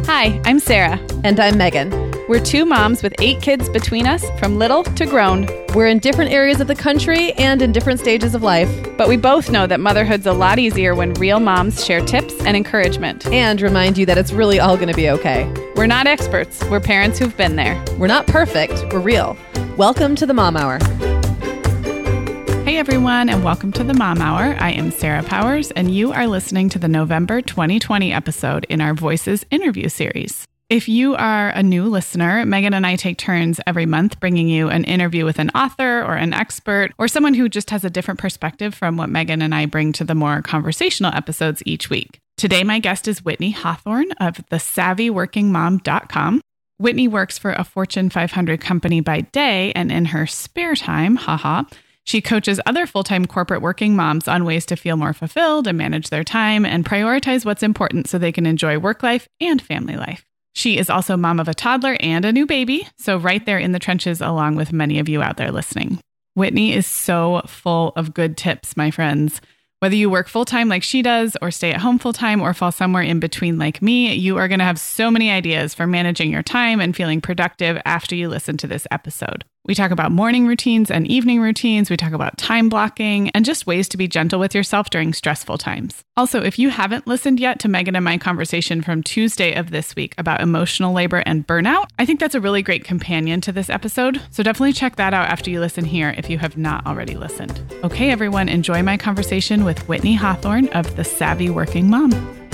Hi, I'm Sarah. And I'm Megan. We're two moms with 8 kids between us, from little to grown. We're in different areas of the country and in different stages of life. But we both know that motherhood's a lot easier when real moms share tips and encouragement. And remind you that it's really all going to be okay. We're not experts. We're parents who've been there. We're not perfect. We're real. Welcome to the Mom Hour. Hey everyone, and welcome to the Mom Hour. I am Sarah Powers, and you are listening to the November 2020 episode in our Voices interview series. If you are a new listener, Megan and I take turns every month bringing you an interview with an author or an expert or someone who just has a different perspective from what Megan and I bring to the more conversational episodes each week. Today, my guest is Whitney Hawthorne of thesavvyworkingmom.com. Whitney works for a Fortune 500 company by day, and in her spare time, she coaches other full-time corporate working moms on ways to feel more fulfilled and manage their time and prioritize what's important so they can enjoy work life and family life. She is also mom of a toddler and a new baby, so right there in the trenches along with many of you out there listening. Whitney is so full of good tips, my friends. Whether you work full-time like she does or stay at home full-time or fall somewhere in between like me, you are going to have so many ideas for managing your time and feeling productive after you listen to this episode. We talk about morning routines and evening routines. We talk about time blocking and just ways to be gentle with yourself during stressful times. Also, if you haven't listened yet to Megan and my conversation from Tuesday of this week about emotional labor and burnout, I think that's a really great companion to this episode. So definitely check that out after you listen here if you have not already listened. Okay, everyone, enjoy my conversation with Whitney Hawthorne of The Savvy Working Mom.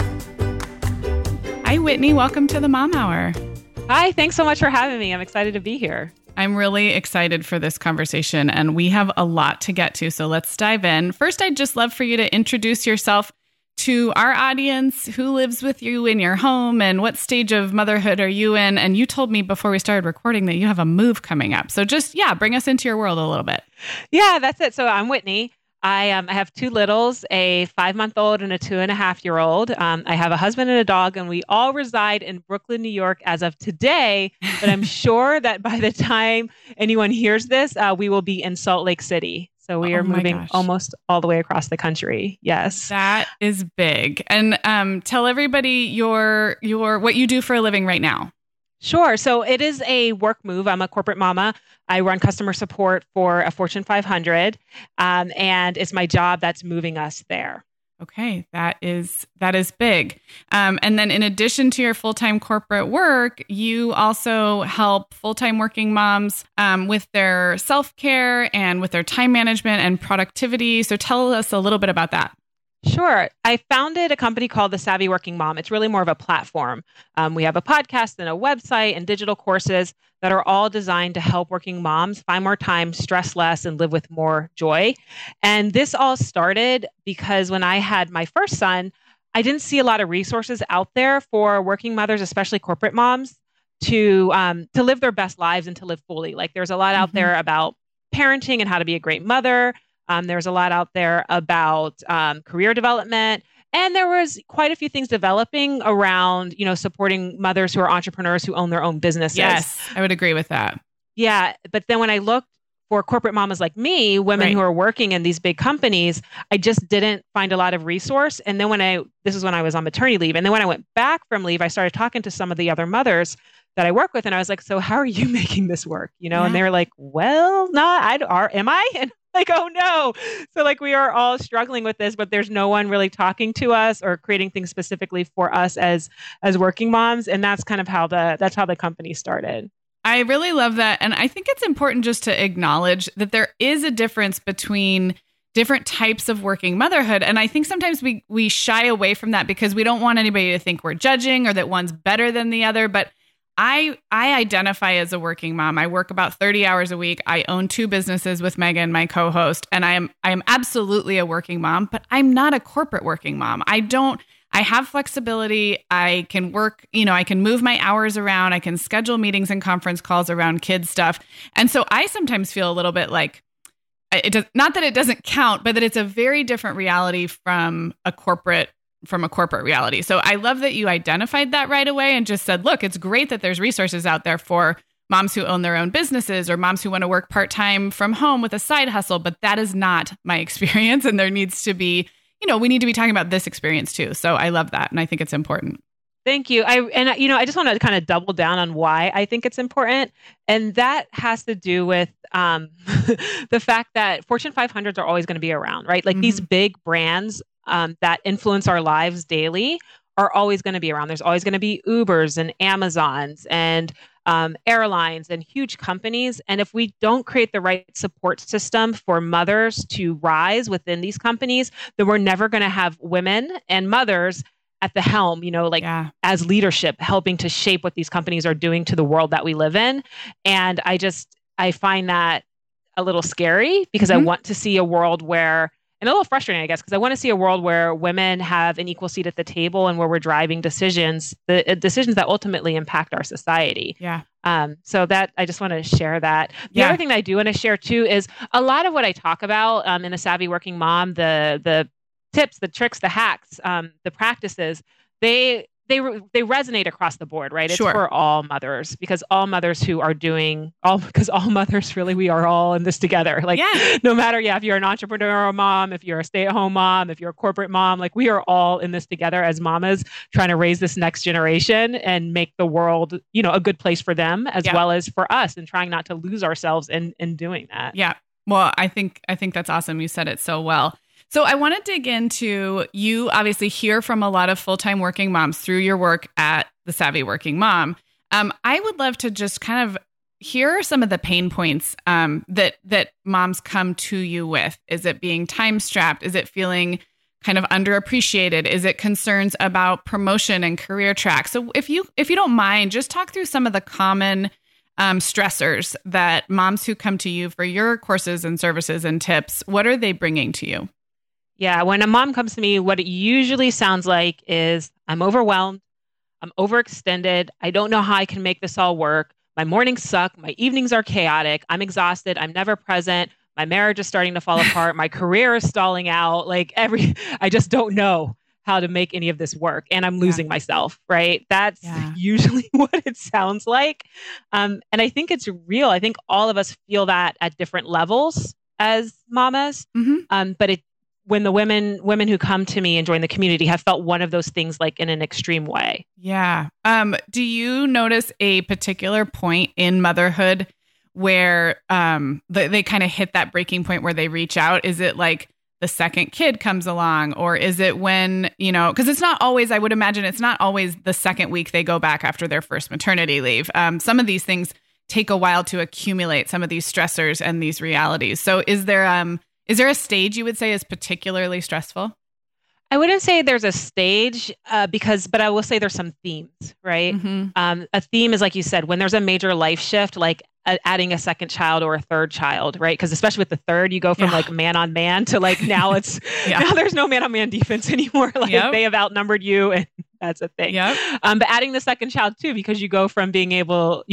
Hi, Whitney. Welcome to the Mom Hour. Hi, thanks so much for having me. I'm excited to be here. I'm really excited for this conversation, and we have a lot to get to, so let's dive in. First, I'd just love for you to introduce yourself to our audience. Who lives with you in your home, and what stage of motherhood are you in? And you told me before we started recording that you have a move coming up. So just, bring us into your world a little bit. Yeah, that's it. So I'm Whitney. I have 2 littles, a 5-month-old and a 2.5-year-old. I have a husband and a dog, and we all reside in Brooklyn, New York as of today. But I'm sure that by the time anyone hears this, we will be in Salt Lake City. So we are moving almost all the way across the country. Yes. That is big. And tell everybody your what you do for a living right now. Sure. So it is a work move. I'm a corporate mama. I run customer support for a Fortune 500, and it's my job that's moving us there. Okay, that is big. And then in addition to your full-time corporate work, you also help full-time working moms with their self-care and with their time management and productivity. So tell us a little bit about that. Sure. I founded a company called The Savvy Working Mom. It's really more of a platform. We have a podcast and a website and digital courses that are all designed to help working moms find more time, stress less, and live with more joy. And this all started because when I had my first son, I didn't see a lot of resources out there for working mothers, especially corporate moms, to live their best lives and to live fully. Like there's a lot out there about parenting and how to be a great mother. There's a lot out there about career development. And there was quite a few things developing around, supporting mothers who are entrepreneurs who own their own businesses. Yes, I would agree with that. Yeah. But then when I looked for corporate mamas like me, women who are working in these big companies, I just didn't find a lot of resource. And then this is when I was on maternity leave. And then when I went back from leave, I started talking to some of the other mothers that I work with. And I was like, so how are you making this work? And they were like, well, am I? And like, oh no. So we are all struggling with this, but there's no one really talking to us or creating things specifically for us as working moms. And that's kind of how the company started. I really love that. And I think it's important just to acknowledge that there is a difference between different types of working motherhood. And I think sometimes we shy away from that because we don't want anybody to think we're judging or that one's better than the other. But I identify as a working mom. I work about 30 hours a week. I own 2 businesses with Megan, my co-host, and I am absolutely a working mom, but I'm not a corporate working mom. I have flexibility. I can work, I can move my hours around. I can schedule meetings and conference calls around kids stuff. And so I sometimes feel a little bit like not that it doesn't count, but that it's a very different reality from a corporate reality. So I love that you identified that right away and just said, look, it's great that there's resources out there for moms who own their own businesses or moms who want to work part-time from home with a side hustle, but that is not my experience. And there needs to be, we need to be talking about this experience too. So I love that. And I think it's important. Thank you. I just want to kind of double down on why I think it's important. And that has to do with the fact that Fortune 500s are always going to be around, right? Like these big brands that influence our lives daily are always going to be around. There's always going to be Ubers and Amazons and airlines and huge companies. And if we don't create the right support system for mothers to rise within these companies, then we're never going to have women and mothers at the helm, as leadership, helping to shape what these companies are doing to the world that we live in. And I find that a little scary because I want to see a world where, and a little frustrating, I guess, because I want to see a world where women have an equal seat at the table and where we're driving decisions that ultimately impact our society. Yeah. So that I just want to share that. The other thing that I do want to share too is a lot of what I talk about in The Savvy Working Mom, the tips, the tricks, the hacks, the practices, they resonate across the board, right? It's for all mothers, because all mothers really, we are all in this together. No matter, if you're an entrepreneurial mom, if you're a stay-at-home mom, if you're a corporate mom, we are all in this together as mamas trying to raise this next generation and make the world, a good place for them as well as for us, and trying not to lose ourselves in doing that. Yeah. Well, I think that's awesome. You said it so well. So I want to dig into, you obviously hear from a lot of full-time working moms through your work at The Savvy Working Mom. I would love to just kind of hear some of the pain points that moms come to you with. Is it being time-strapped? Is it feeling kind of underappreciated? Is it concerns about promotion and career track? So if you don't mind, just talk through some of the common stressors that moms who come to you for your courses and services and tips, what are they bringing to you? Yeah, when a mom comes to me, what it usually sounds like is, I'm overwhelmed, I'm overextended, I don't know how I can make this all work, my mornings suck, my evenings are chaotic, I'm exhausted, I'm never present, my marriage is starting to fall apart, my career is stalling out, I just don't know how to make any of this work, and I'm losing myself, right? That's usually what it sounds like. And I think it's real. I think all of us feel that at different levels as mamas. But when the women who come to me and join the community have felt one of those things in an extreme way. Yeah. Do you notice a particular point in motherhood where they kind of hit that breaking point where they reach out? Is it the second kid comes along, or is it when, because it's not always, I would imagine it's not always the second week they go back after their first maternity leave. Some of these things take a while to accumulate, some of these stressors and these realities. So is there a stage you would say is particularly stressful? I wouldn't say there's a stage but I will say there's some themes, right? A theme is, like you said, when there's a major life shift, adding a second child or a third child, right? Because especially with the third, you go from man on man to now it's now there's no man on man defense anymore. They have outnumbered you, and that's a thing. But adding the second child too, because you go from being able,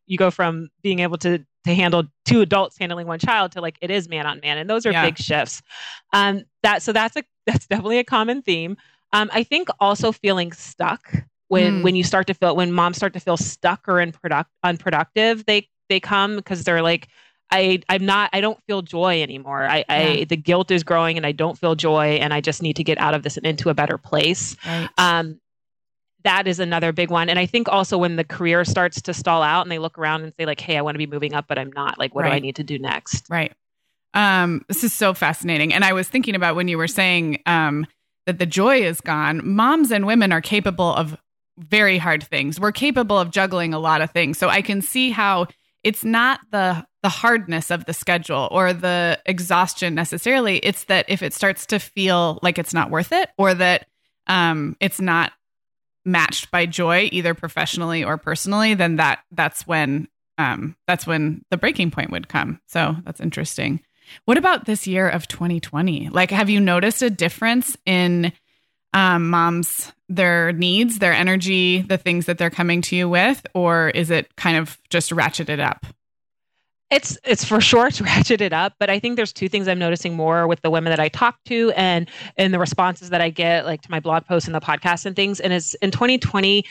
to handle two adults handling one child to it is man on man, and those are big shifts. That's definitely a common theme. I think also feeling stuck when moms start to feel stuck or unproductive, they come because they're I don't feel joy anymore. The guilt is growing and I don't feel joy, and I just need to get out of this and into a better place. Right. That is another big one. And I think also when the career starts to stall out and they look around and say hey, I want to be moving up, but I'm not. What do I need to do next? Right. This is so fascinating. And I was thinking about when you were saying that the joy is gone, moms and women are capable of very hard things. We're capable of juggling a lot of things. So I can see how it's not the hardness of the schedule or the exhaustion necessarily. It's that if it starts to feel like it's not worth it, or that it's not matched by joy, either professionally or personally, then that's when the breaking point would come. So that's interesting. What about this year of 2020? Have you noticed a difference in moms, their needs, their energy, the things that they're coming to you with, or is it kind of just ratcheted up? It's for sure it's ratcheted up, but I think there's two things I'm noticing more with the women that I talk to and the responses that I get to my blog posts and the podcast and things. And it's in 2020,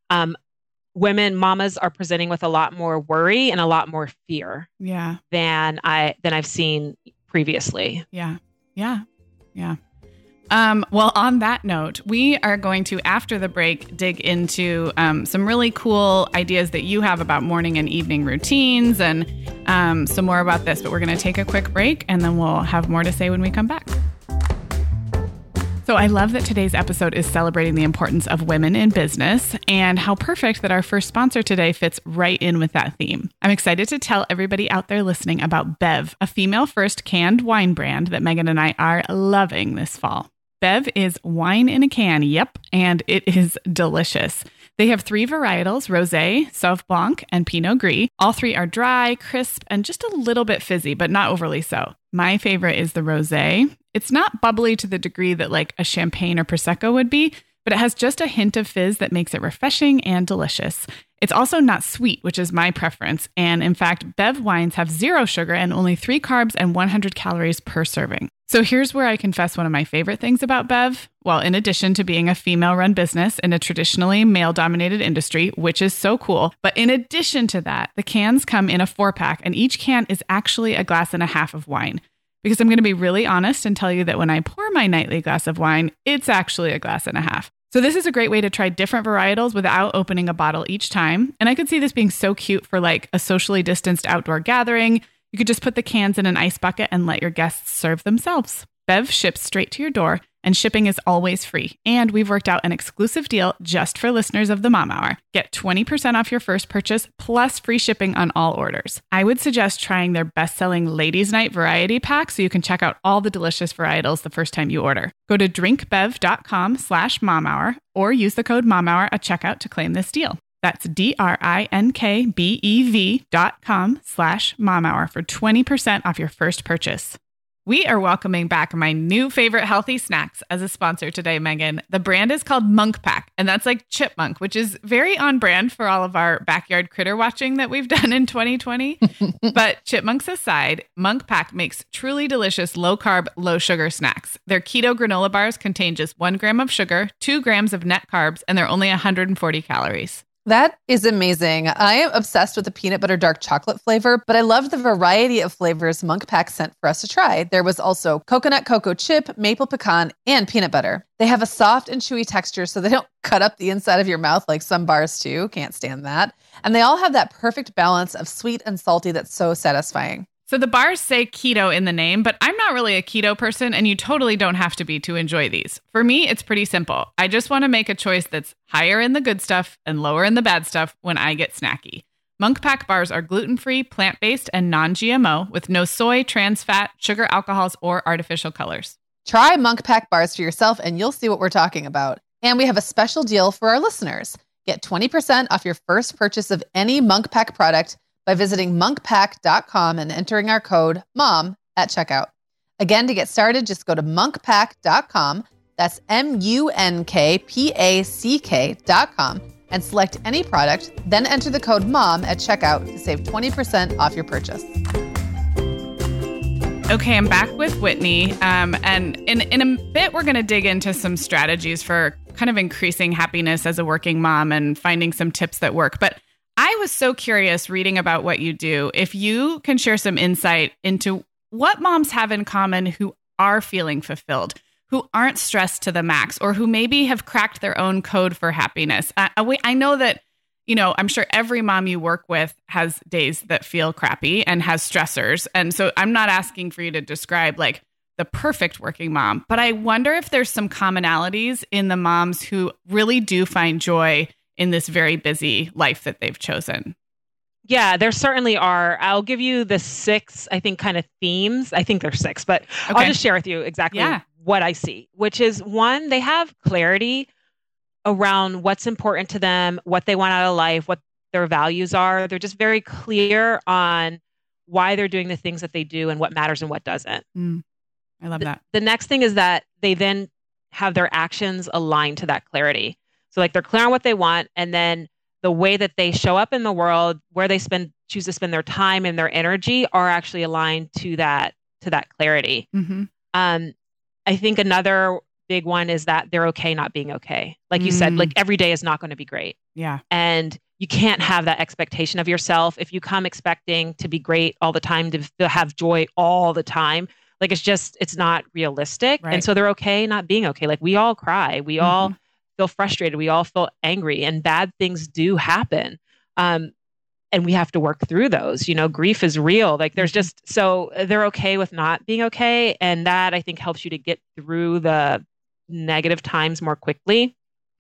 mamas are presenting with a lot more worry and a lot more fear than I've seen previously. Yeah. Well, on that note, we are going to, after the break, dig into some really cool ideas that you have about morning and evening routines and some more about this. But we're going to take a quick break and then we'll have more to say when we come back. So I love that today's episode is celebrating the importance of women in business and how perfect that our first sponsor today fits right in with that theme. I'm excited to tell everybody out there listening about Bev, a female-first canned wine brand that Megan and I are loving this fall. Bev is wine in a can, yep, and it is delicious. They have 3 varietals, Rosé, Sauv Blanc, and Pinot Gris. All 3 are dry, crisp, and just a little bit fizzy, but not overly so. My favorite is the Rosé. It's not bubbly to the degree that like a champagne or Prosecco would be, but it has just a hint of fizz that makes it refreshing and delicious. It's also not sweet, which is my preference. And in fact, Bev wines have 0 sugar and only 3 carbs and 100 calories per serving. So here's where I confess one of my favorite things about Bev. Well, in addition to being a female-run business in a traditionally male-dominated industry, which is so cool, but in addition to that, the cans come in a 4-pack and each can is actually a glass and a half of wine. Because I'm going to be really honest and tell you that when I pour my nightly glass of wine, it's actually a glass and a half. So this is a great way to try different varietals without opening a bottle each time. And I could see this being so cute for like a socially distanced outdoor gathering. You could just put the cans in an ice bucket and let your guests serve themselves. Bev ships straight to your door and shipping is always free. And we've worked out an exclusive deal just for listeners of the Mom Hour. Get 20% off your first purchase plus free shipping on all orders. I would suggest trying their best-selling Ladies Night Variety Pack so you can check out all the delicious varietals the first time you order. Go to drinkbev.com/momhour or use the code MOMHOUR at checkout to claim this deal. That's drinkbev.com/momhour for 20% off your first purchase. We are welcoming back my new favorite healthy snacks as a sponsor today, Megan. The brand is called Munk Pack, and that's like chipmunk, which is very on brand for all of our backyard critter watching that we've done in 2020. But chipmunks aside, Munk Pack makes truly delicious low-carb, low-sugar snacks. Their keto granola bars contain just 1 gram of sugar, 2 grams of net carbs, and they're only 140 calories. That is amazing. I am obsessed with the peanut butter dark chocolate flavor, but I love the variety of flavors Munk Pack sent for us to try. There was also coconut cocoa chip, maple pecan, and peanut butter. They have a soft and chewy texture so they don't cut up the inside of your mouth like some bars do. Can't stand that. And they all have that perfect balance of sweet and salty that's so satisfying. So the bars say keto in the name, but I'm not really a keto person, and you totally don't have to be to enjoy these. For me, it's pretty simple. I just want to make a choice that's higher in the good stuff and lower in the bad stuff when I get snacky. Munk Pack bars are gluten-free, plant-based, and non-GMO with no soy, trans fat, sugar alcohols, or artificial colors. Try Munk Pack bars for yourself and you'll see what we're talking about. And we have a special deal for our listeners. Get 20% off your first purchase of any Munk Pack product by visiting monkpack.com and entering our code MOM at checkout. Again, to get started, just go to monkpack.com. That's monkpack.com and select any product, then enter the code MOM at checkout to save 20% off your purchase. Okay, I'm back with Whitney. And in a bit, we're going to dig into some strategies for kind of increasing happiness as a working mom and finding some tips that work. But I was so curious reading about what you do. If you can share some insight into what moms have in common who are feeling fulfilled, who aren't stressed to the max, or who maybe have cracked their own code for happiness. I know that, I'm sure every mom you work with has days that feel crappy and has stressors. And so I'm not asking for you to describe like the perfect working mom, but I wonder if there's some commonalities in the moms who really do find joy in this very busy life that they've chosen. Yeah, there certainly are. I'll give you the 6, I think, kind of themes. I think there's 6, but okay. I'll just share with you exactly what I see, which is 1, they have clarity around what's important to them, what they want out of life, what their values are. They're just very clear on why they're doing the things that they do and what matters and what doesn't. I love that. The next thing is that they then have their actions aligned to that clarity. So like they're clear on what they want, and then the way that they show up in the world, where they choose to spend their time and their energy are actually aligned to that clarity. Mm-hmm. I think another big one is that they're okay not being okay. Like you said, like every day is not going to be great. Yeah. And you can't have that expectation of yourself. If you come expecting to be great all the time, to have joy all the time, Like it's not realistic. Right. And so they're okay not being okay. Like we all cry, we all feel frustrated, we all feel angry, and bad things do happen. And we have to work through those. Grief is real. Like there's so they're okay with not being okay. And that I think helps you to get through the negative times more quickly.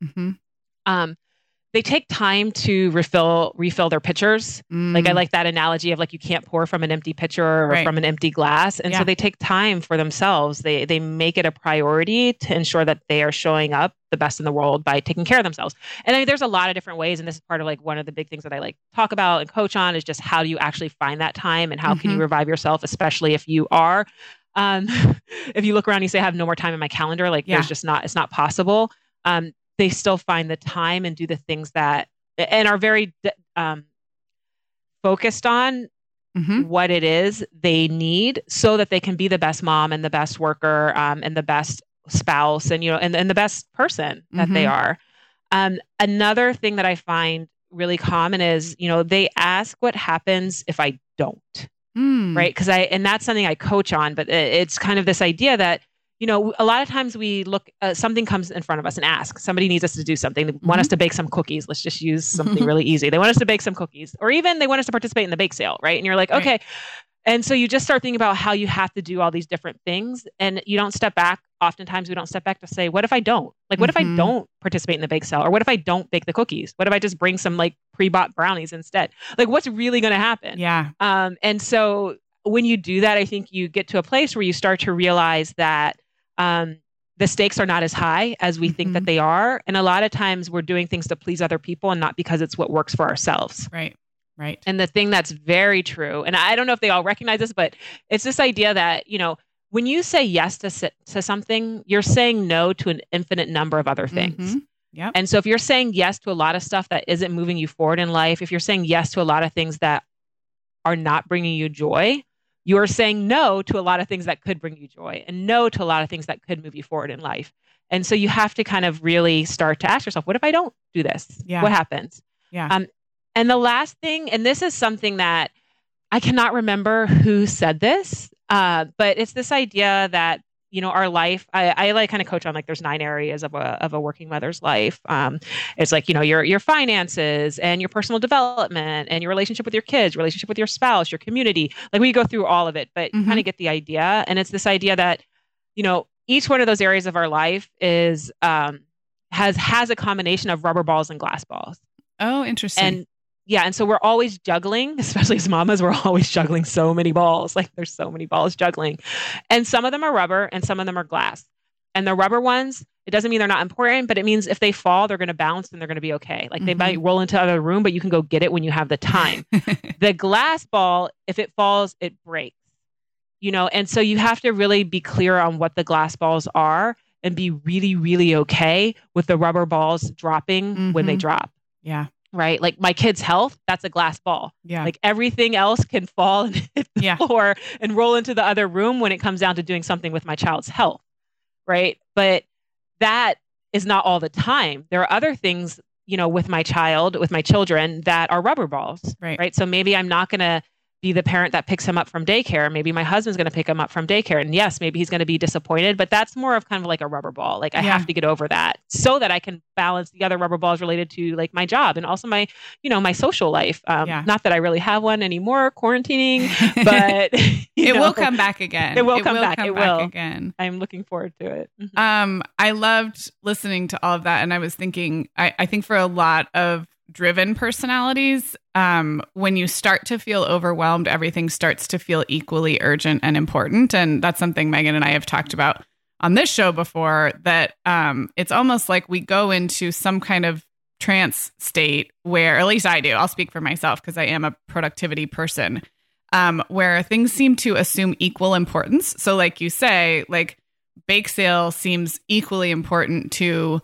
They take time to refill their pitchers. Like I like that analogy of like you can't pour from an empty pitcher or from an empty glass. And so they take time for themselves. They make it a priority to ensure that they are showing up the best in the world by taking care of themselves. And I mean, there's a lot of different ways. And this is part of like one of the big things that I like talk about and coach on is just how do you actually find that time and how can you revive yourself, especially if you are, if you look around and you say, I have no more time in my calendar, like there's just it's not possible. They still find the time and do the things that, and are very focused on what it is they need so that they can be the best mom and the best worker and the best spouse and, and the best person that they are. Another thing that I find really common is, they ask what happens if I don't, right? And that's something I coach on, but it's kind of this idea that, a lot of times we look, something comes in front of us and ask, somebody needs us to do something. They want us to bake some cookies. Let's just use something really easy. They want us to bake some cookies, or even they want us to participate in the bake sale, right? And you're like, okay. And so you just start thinking about how you have to do all these different things and you don't step back. Oftentimes we don't step back to say, what if I don't? Like, what if I don't participate in the bake sale? Or what if I don't bake the cookies? What if I just bring some like pre-bought brownies instead? Like what's really going to happen? Yeah. And so when you do that, I think you get to a place where you start to realize that the stakes are not as high as we think that they are. And a lot of times we're doing things to please other people and not because it's what works for ourselves. Right. And the thing that's very true, and I don't know if they all recognize this, but it's this idea that, when you say yes to something, you're saying no to an infinite number of other things. Yep. And so if you're saying yes to a lot of stuff that isn't moving you forward in life, if you're saying yes to a lot of things that are not bringing you joy, you're saying no to a lot of things that could bring you joy and no to a lot of things that could move you forward in life. And so you have to kind of really start to ask yourself, what if I don't do this? Yeah. What happens? Yeah. And the last thing, and this is something that I cannot remember who said this, but it's this idea that, our life, I like kind of coach on like there's 9 areas of a working mother's life. It's like, your finances and your personal development and your relationship with your kids, relationship with your spouse, your community. Like we go through all of it, but you kind of get the idea. And it's this idea that, each one of those areas of our life is, has a combination of rubber balls and glass balls. Oh, interesting. And so we're always juggling, especially as mamas, we're always juggling so many balls. Like there's so many balls juggling. And some of them are rubber and some of them are glass. And the rubber ones, it doesn't mean they're not important, but it means if they fall, they're going to bounce and they're going to be okay. Like they might roll into another room, but you can go get it when you have the time. The glass ball, if it falls, it breaks, and so you have to really be clear on what the glass balls are and be really, really okay with the rubber balls dropping when they drop. Yeah. Right? Like my kid's health, that's a glass ball. Yeah. Like everything else can fall and hit the floor and roll into the other room when it comes down to doing something with my child's health. Right? But that is not all the time. There are other things, with my children that are rubber balls. Right? So maybe I'm not going to be the parent that picks him up from daycare. Maybe my husband's going to pick him up from daycare. And yes, maybe he's going to be disappointed, but that's more of kind of like a rubber ball. Like I have to get over that so that I can balance the other rubber balls related to like my job and also my, my social life. Not that I really have one anymore, quarantining, but it will come back again. It will come back. It will again. I'm looking forward to it. I loved listening to all of that. And I was thinking, I think for a lot of driven personalities, when you start to feel overwhelmed, everything starts to feel equally urgent and important. And that's something Megan and I have talked about on this show before, that it's almost like we go into some kind of trance state where, or at least I do, I'll speak for myself because I am a productivity person, where things seem to assume equal importance. So like you say, like bake sale seems equally important to,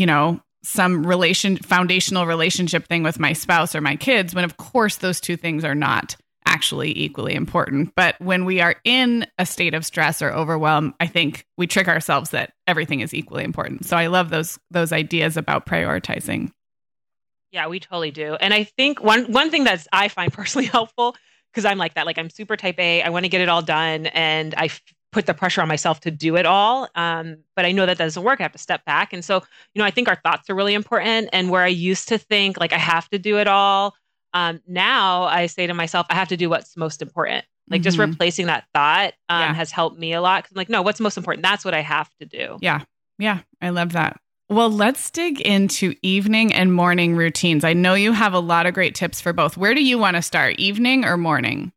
some foundational relationship thing with my spouse or my kids, when of course those two things are not actually equally important. But when we are in a state of stress or overwhelm, I think we trick ourselves that everything is equally important. So I love those ideas about prioritizing. Yeah, we totally do. And I think one thing that I find personally helpful, because I'm like that, like I'm super type A, I want to get it all done. And put the pressure on myself to do it all. But I know that doesn't work. I have to step back. And so, I think our thoughts are really important. And where I used to think like I have to do it all, now I say to myself, I have to do what's most important. Like just replacing that thought has helped me a lot. 'Cause I'm like, no, what's most important? That's what I have to do. Yeah. Yeah. I love that. Well, let's dig into evening and morning routines. I know you have a lot of great tips for both. Where do you want to start, evening or morning?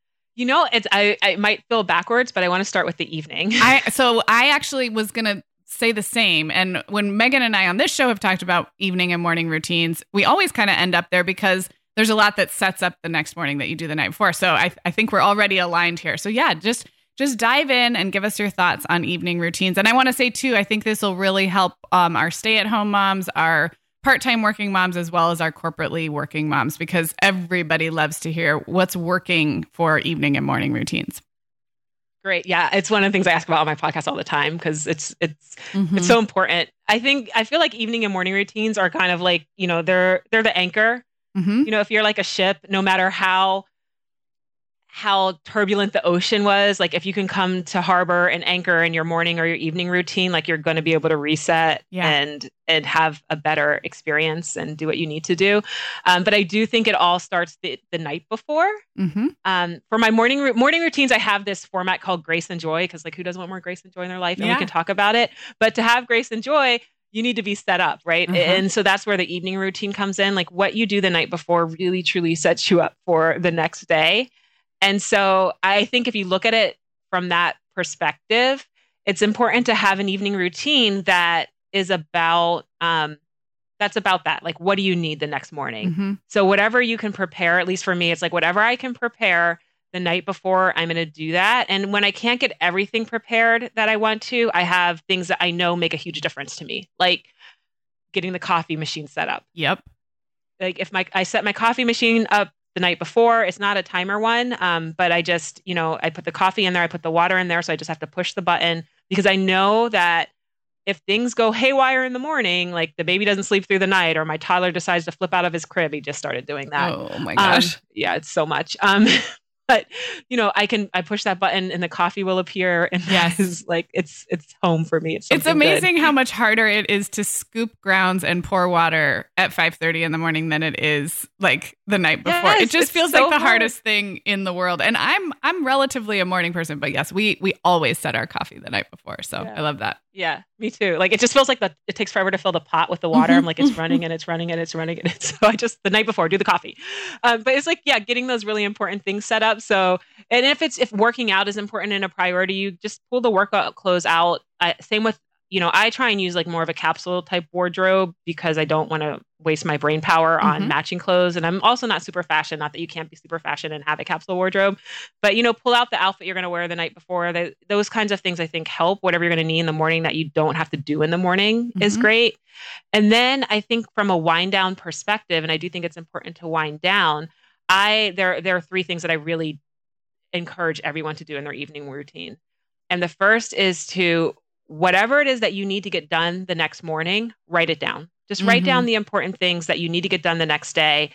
I might feel backwards, but I want to start with the evening. So I actually was going to say the same. And when Megan and I on this show have talked about evening and morning routines, we always kind of end up there because there's a lot that sets up the next morning that you do the night before. So I think we're already aligned here. So yeah, just dive in and give us your thoughts on evening routines. And I want to say too, I think this will really help our stay-at-home moms, our part-time working moms, as well as our corporately working moms, because everybody loves to hear what's working for evening and morning routines. Great. Yeah. It's one of the things I ask about on my podcast all the time because it's so important. I feel like evening and morning routines are kind of like, they're the anchor. If you're like a ship, no matter how turbulent the ocean was, like if you can come to harbor and anchor in your morning or your evening routine, like you're going to be able to reset and have a better experience and do what you need to do. But I do think it all starts the night before. For my morning routines, I have this format called Grace and Joy, because like who doesn't want more grace and joy in their life? And we can talk about it. But to have grace and joy, you need to be set up, right? And so that's where the evening routine comes in. Like what you do the night before really, truly sets you up for the next day. And so I think if you look at it from that perspective, it's important to have an evening routine that is about, that. Like, what do you need the next morning? So whatever you can prepare, at least for me, it's like whatever I can prepare the night before, I'm going to do that. And when I can't get everything prepared that I want to, I have things that I know make a huge difference to me, like getting the coffee machine set up. Yep. Like if I set my coffee machine up the night before, it's not a timer one, but I just, I put the coffee in there, I put the water in there, so I just have to push the button because I know that if things go haywire in the morning, like the baby doesn't sleep through the night or my toddler decides to flip out of his crib, he just started doing that. Oh my gosh. Yeah, it's so much. But I push that button and the coffee will appear, and it's like it's home for me. It's amazing good. How much harder it is to scoop grounds and pour water at 5:30 in the morning than it is like the night before. Yes, it just feels so like the hard. hardest thing in the world. And I'm relatively a morning person, but yes, we always set our coffee the night before. So I love that. Yeah, me too. Like it just feels like it takes forever to fill the pot with the water. I'm like, it's running and it's running and it's running. And so I just the night before do the coffee. But it's like, getting those really important things set up. So, and if working out is important and a priority, you just pull the workout clothes out. Same with, I try and use like more of a capsule type wardrobe because I don't want to waste my brain power on matching clothes. And I'm also not super fashion, not that you can't be super fashion and have a capsule wardrobe, but pull out the outfit you're going to wear the night before. Those kinds of things I think help. Whatever you're going to need in the morning that you don't have to do in the morning is great. And then I think from a wind down perspective, and I do think it's important to wind down, there are three things that I really encourage everyone to do in their evening routine. And the first is to, whatever it is that you need to get done the next morning, write it down. Just write down the important things that you need to get done the next day,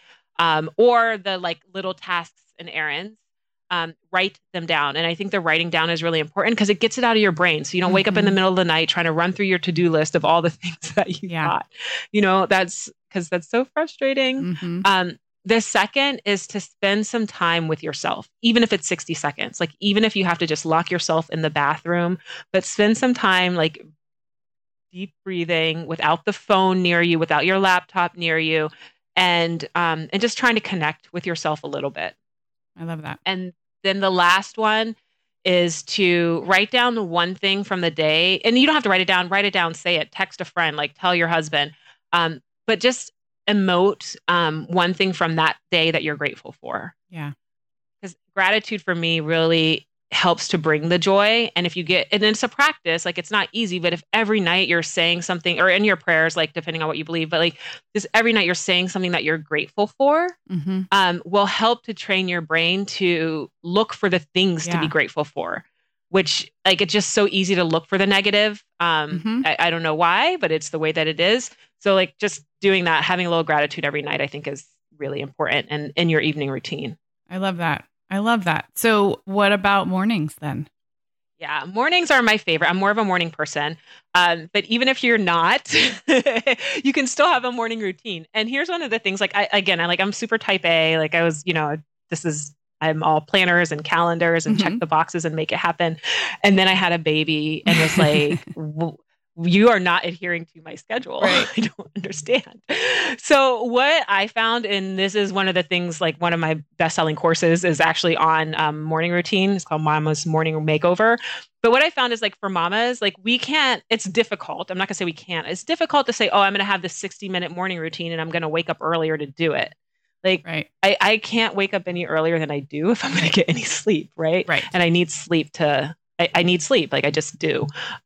or the like little tasks and errands. Write them down. And I think the writing down is really important because it gets it out of your brain. So you don't wake up in the middle of the night trying to run through your to-do list of all the things that you got. That's because that's so frustrating. The second is to spend some time with yourself, even if it's 60 seconds. Like, even if you have to just lock yourself in the bathroom, but spend some time, like deep breathing without the phone near you, without your laptop near you, and just trying to connect with yourself a little bit. I love that. And then the last one is to write down the one thing from the day. And you don't have to write it down, say it, text a friend, like tell your husband, but just emote one thing from that day that you're grateful for. Yeah. Because gratitude for me really helps to bring the joy. And and it's a practice, like it's not easy, but if every night you're saying something, or in your prayers, like depending on what you believe, but like just every night you're saying something that you're grateful for, will help to train your brain to look for the things to be grateful for, which like, it's just so easy to look for the negative. I don't know why, but it's the way that it is. So like just doing that, having a little gratitude every night, I think is really important and in your evening routine. I love that. So what about mornings then? Yeah, mornings are my favorite. I'm more of a morning person. But even if you're not, you can still have a morning routine. And here's one of the things, like I'm super type A. Like I was, I'm all planners and calendars and check the boxes and make it happen. And then I had a baby and was like, you are not adhering to my schedule. Right. I don't understand. So what I found, and this is one of the things, like one of my best-selling courses is actually on morning routine. It's called Mama's Morning Makeover. But what I found is, like, for mamas, like, it's difficult. I'm not gonna say we can't. It's difficult to say, oh, I'm going to have this 60-minute morning routine and I'm going to wake up earlier to do it. Like, right. I can't wake up any earlier than I do if I'm going to get any sleep. Right. And I need sleep I need sleep. Like I just do.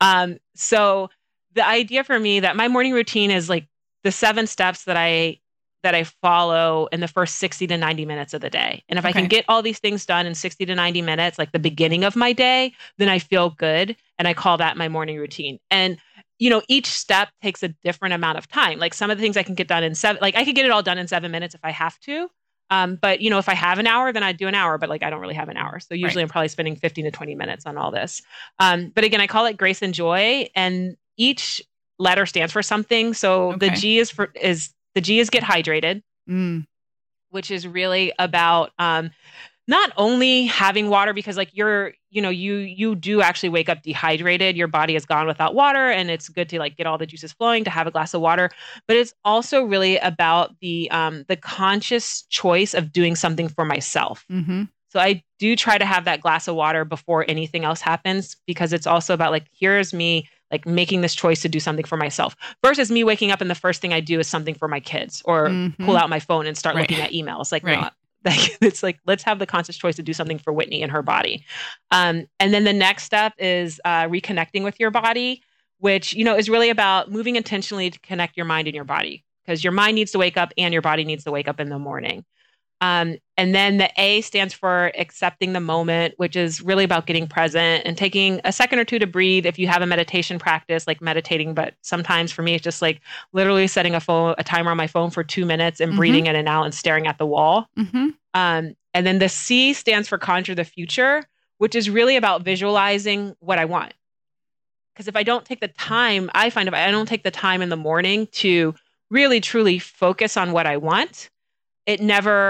So the idea for me that my morning routine is like the 7 steps that I follow in the first 60 to 90 minutes of the day. And if I can get all these things done in 60 to 90 minutes, like the beginning of my day, then I feel good. And I call that my morning routine. And, each step takes a different amount of time. Like some of the things I can get done in 7, like I could get it all done in 7 minutes if I have to. But if I have an hour, then I'd do an hour, but like, I don't really have an hour. So usually I'm probably spending 15 to 20 minutes on all this. But again, I call it grace and joy, and each letter stands for something. So the G is get hydrated, which is really about, not only having water, because like you do actually wake up dehydrated. Your body has gone without water, and it's good to like get all the juices flowing to have a glass of water. But it's also really about the conscious choice of doing something for myself. So I do try to have that glass of water before anything else happens, because it's also about like, here's me like making this choice to do something for myself versus me waking up and the first thing I do is something for my kids or pull out my phone and start looking at emails. Like, no. Like, it's like, let's have the conscious choice to do something for Whitney and her body. And then the next step is reconnecting with your body, which, is really about moving intentionally to connect your mind and your body, because your mind needs to wake up and your body needs to wake up in the morning. And then the A stands for accepting the moment, which is really about getting present and taking a second or two to breathe. If you have a meditation practice, like meditating, but sometimes for me, it's just like literally setting a timer on my phone for 2 minutes and breathing in and out and staring at the wall. And then the C stands for conjure the future, which is really about visualizing what I want. Because if I don't take the time, I find if I don't take the time in the morning to really, truly focus on what I want, I'm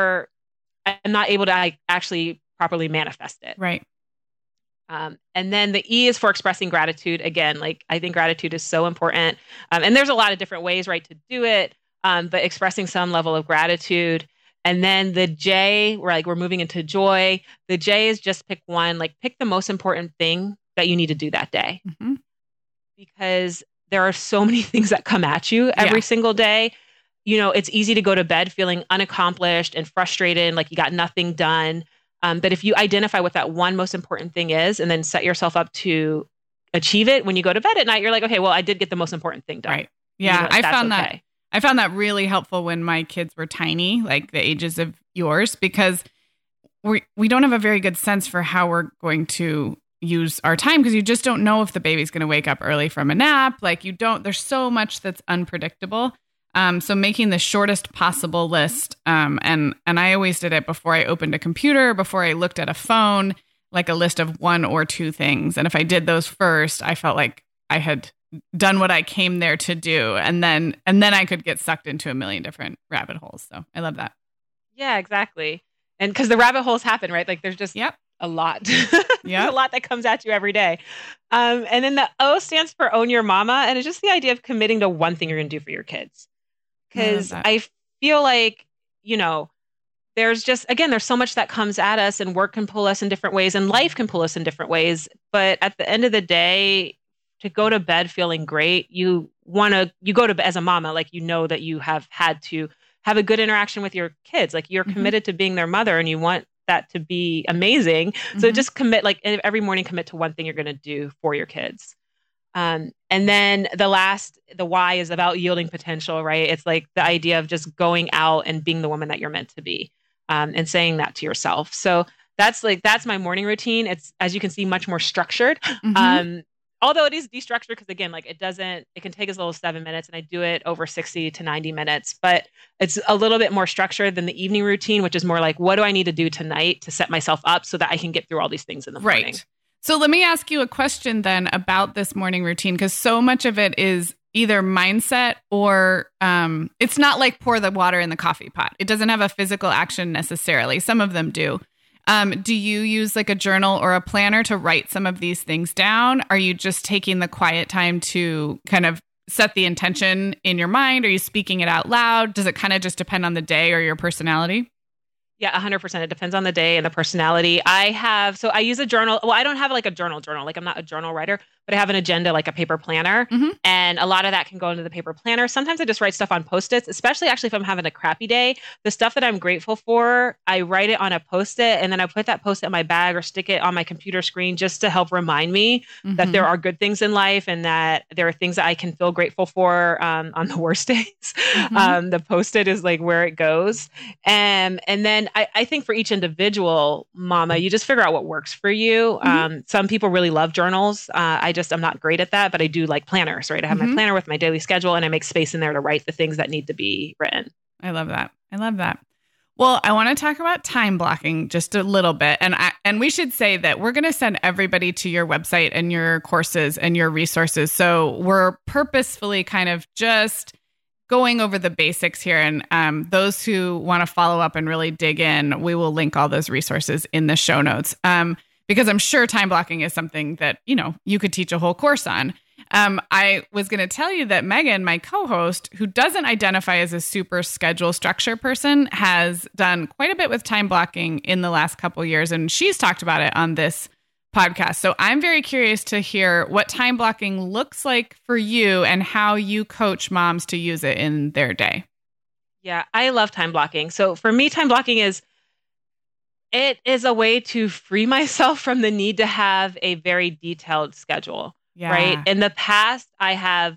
not able to actually properly manifest it. Right. And then the E is for expressing gratitude. Again, like I think gratitude is so important. And there's a lot of different ways, right, to do it. But expressing some level of gratitude. And then the J, we're moving into joy. The J is just pick one, like pick the most important thing that you need to do that day. Because there are so many things that come at you every single day. It's easy to go to bed feeling unaccomplished and frustrated, and like you got nothing done. But if you identify what that one most important thing is and then set yourself up to achieve it, when you go to bed at night, you're like, okay, well, I did get the most important thing done. Right. Yeah. I found that really helpful when my kids were tiny, like the ages of yours, because we don't have a very good sense for how we're going to use our time, because you just don't know if the baby's going to wake up early from a nap. Like there's so much that's unpredictable. So making the shortest possible list, and I always did it before I opened a computer, before I looked at a phone, like a list of 1 or 2 things. And if I did those first, I felt like I had done what I came there to do, and then I could get sucked into a million different rabbit holes. So I love that. Yeah, exactly. And because the rabbit holes happen, right? Like there's just a lot. There's a lot that comes at you every day. And then the O stands for own your mama, and it's just the idea of committing to one thing you're going to do for your kids. Because I feel like, there's so much that comes at us, and work can pull us in different ways, and life can pull us in different ways. But at the end of the day, to go to bed feeling great, you go to bed as a mama, like, that you have had to have a good interaction with your kids. Like you're committed to being their mother, and you want that to be amazing. So just commit, like every morning, commit to one thing you're going to do for your kids. And then the Y is about yielding potential, right? It's like the idea of just going out and being the woman that you're meant to be, and saying that to yourself. So that's my morning routine. It's, as you can see, much more structured. Although it is destructured, because again, like it can take as little as 7 minutes, and I do it over 60 to 90 minutes, but it's a little bit more structured than the evening routine, which is more like, what do I need to do tonight to set myself up so that I can get through all these things in the morning? Right. So let me ask you a question then about this morning routine, because so much of it is either mindset or it's not like pour the water in the coffee pot. It doesn't have a physical action necessarily. Some of them do. Do you use like a journal or a planner to write some of these things down? Are you just taking the quiet time to kind of set the intention in your mind? Are you speaking it out loud? Does it kind of just depend on the day or your personality? Yeah, 100%. It depends on the day and the personality. I use a journal. Well, I don't have like a journal. Like I'm not a journal writer, but I have an agenda, like a paper planner. Mm-hmm. And a lot of that can go into the paper planner. Sometimes I just write stuff on Post-its, especially actually if I'm having a crappy day. The stuff that I'm grateful for, I write it on a Post-it and then I put that Post-it in my bag or stick it on my computer screen just to help remind me that there are good things in life and that there are things that I can feel grateful for on the worst days. The Post-it is like where it goes. And then I think for each individual mama, you just figure out what works for you. Some people really love journals. I'm not great at that, but I do like planners, right? I have my planner with my daily schedule and I make space in there to write the things that need to be written. I love that. Well, I want to talk about time blocking just a little bit. And we should say that we're going to send everybody to your website and your courses and your resources. So we're purposefully kind of just going over the basics here. And those who want to follow up and really dig in, we will link all those resources in the show notes. Because I'm sure time blocking is something that, you could teach a whole course on. I was going to tell you that Megan, my co-host, who doesn't identify as a super schedule structure person, has done quite a bit with time blocking in the last couple of years. And she's talked about it on this podcast. So I'm very curious to hear what time blocking looks like for you and how you coach moms to use it in their day. Yeah, I love time blocking. So for me, time blocking is a way to free myself from the need to have a very detailed schedule. Yeah. Right. In the past, I've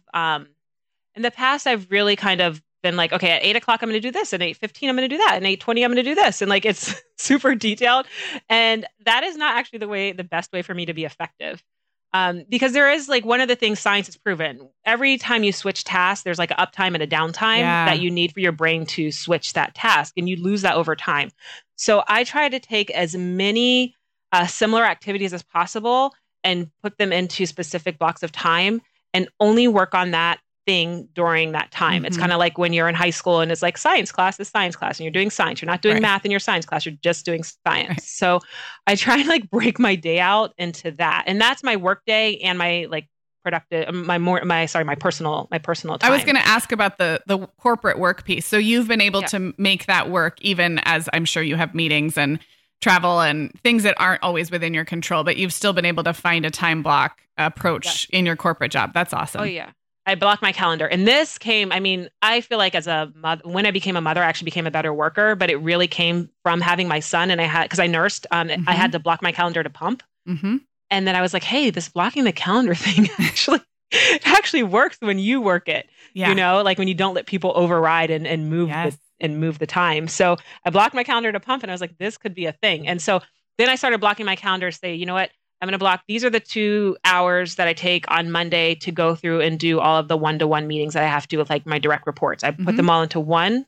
really kind of been like, okay, at 8:00, I'm going to do this, and 8:15, I'm going to do that, and 8:20, I'm going to do this. And like, it's super detailed. And that is not actually the best way for me to be effective. Because there is like one of the things science has proven, every time you switch tasks, there's like an uptime and a downtime that you need for your brain to switch that task, and you lose that over time. So I try to take as many similar activities as possible and put them into specific blocks of time and only work on that thing during that time. It's kind of like when you're in high school and it's like science class is science class and you're doing science. You're not doing math in your science class. You're just doing science. Right. So I try and like break my day out into that. And that's my work day and my like productive, my personal time. I was going to ask about the corporate work piece. So you've been able to make that work even as I'm sure you have meetings and travel and things that aren't always within your control, but you've still been able to find a time block approach in your corporate job. That's awesome. Oh yeah. I block my calendar. And this came, I feel like as a mother, when I became a mother, I actually became a better worker, but it really came from having my son and because I nursed, I had to block my calendar to pump. And then I was like, hey, this blocking the calendar thing actually works when you work it, like when you don't let people override and move move the time. So I blocked my calendar to pump and I was like, this could be a thing. And so then I started blocking my calendar to say, you know what, I'm going to block, these are the 2 hours that I take on Monday to go through and do all of the one-to-one meetings that I have to do with like my direct reports. I put them all into one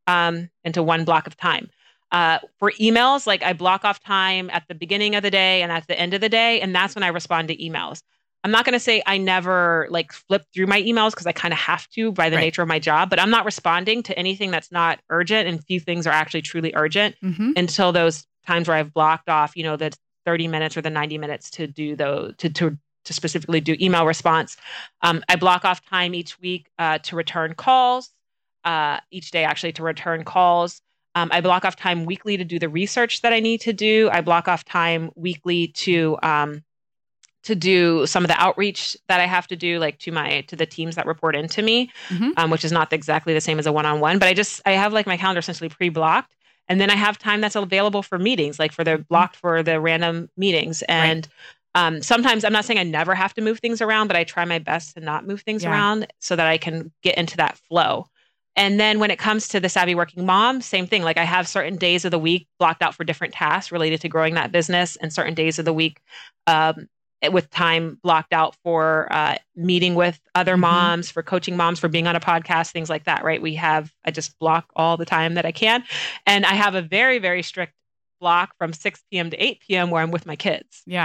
block of time. For emails, like I block off time at the beginning of the day and at the end of the day. And that's when I respond to emails. I'm not going to say I never like flip through my emails because I kind of have to by the nature of my job, but I'm not responding to anything that's not urgent. And few things are actually truly urgent until those times where I've blocked off, the 30 minutes or the 90 minutes to do those, to specifically do email response. I block off time each week to return calls, each day actually to return calls. I block off time weekly to do the research that I need to do. I block off time weekly to do some of the outreach that I have to do, like to the teams that report into me, which is not exactly the same as a one-on-one, but I have like my calendar essentially pre-blocked. And then I have time that's available for meetings, like for the blocked for the random meetings. And sometimes I'm not saying I never have to move things around, but I try my best to not move things around so that I can get into that flow. And then when it comes to the Savvy Working Mom, same thing. Like I have certain days of the week blocked out for different tasks related to growing that business, and certain days of the week with time blocked out for meeting with other moms, for coaching moms, for being on a podcast, things like that, right? I just block all the time that I can. And I have a very, very strict block from 6 p.m. to 8 p.m. where I'm with my kids. Yeah.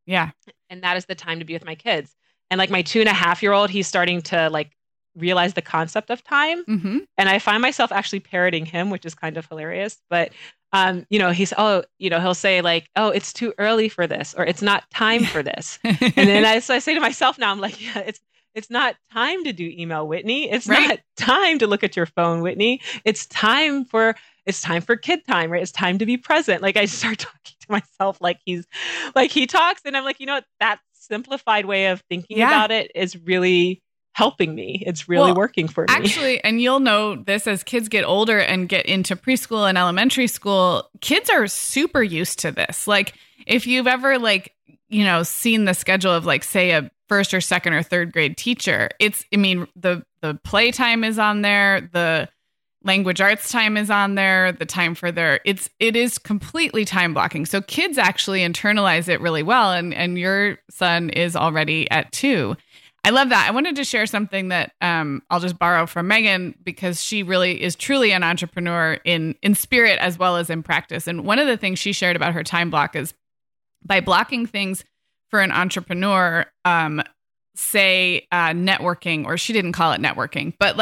Yeah. And that is the time to be with my kids. And like my 2.5-year-old, he's starting to like realize the concept of time. Mm-hmm. And I find myself actually parroting him, which is kind of hilarious. But, he'll say like, oh, it's too early for this, or it's not time for this. And then I say to myself now, I'm like, yeah, it's not time to do email, Whitney. It's not time to look at your phone, Whitney. It's time for kid time, right? It's time to be present. Like I start talking to myself like he talks, and I'm like, that simplified way of thinking about it is really helping me. It's really working for me. Actually, and you'll know this as kids get older and get into preschool and elementary school, kids are super used to this. Like if you've ever seen the schedule of like, say, a first or second or third grade teacher, the playtime is on there, the language arts time is on there, the time for it is completely time blocking. So kids actually internalize it really well. And your son is already at 2. I love that. I wanted to share something that I'll just borrow from Megan, because she really is truly an entrepreneur in spirit as well as in practice. And one of the things she shared about her time block is by blocking things for an entrepreneur, say networking, or she didn't call it networking, but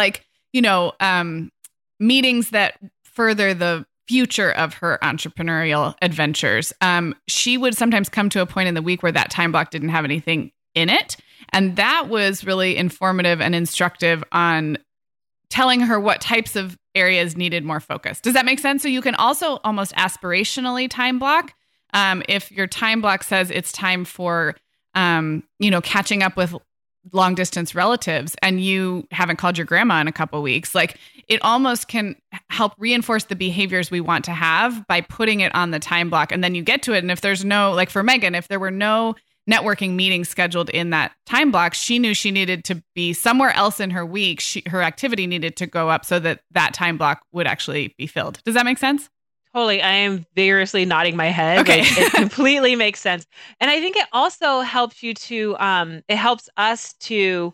meetings that further the future of her entrepreneurial adventures. She would sometimes come to a point in the week where that time block didn't have anything in it. And that was really informative and instructive on telling her what types of areas needed more focus. Does that make sense? So you can also almost aspirationally time block. If your time block says it's time for, catching up with long distance relatives and you haven't called your grandma in a couple of weeks, like it almost can help reinforce the behaviors we want to have by putting it on the time block. And then you get to it. And if there's no, like for Megan, if there were no networking meetings scheduled in that time block, she knew she needed to be somewhere else in her week. Her activity needed to go up so that time block would actually be filled. Does that make sense? Totally. I am vigorously nodding my head. Okay. It completely makes sense. And I think it also helps you to, it helps us to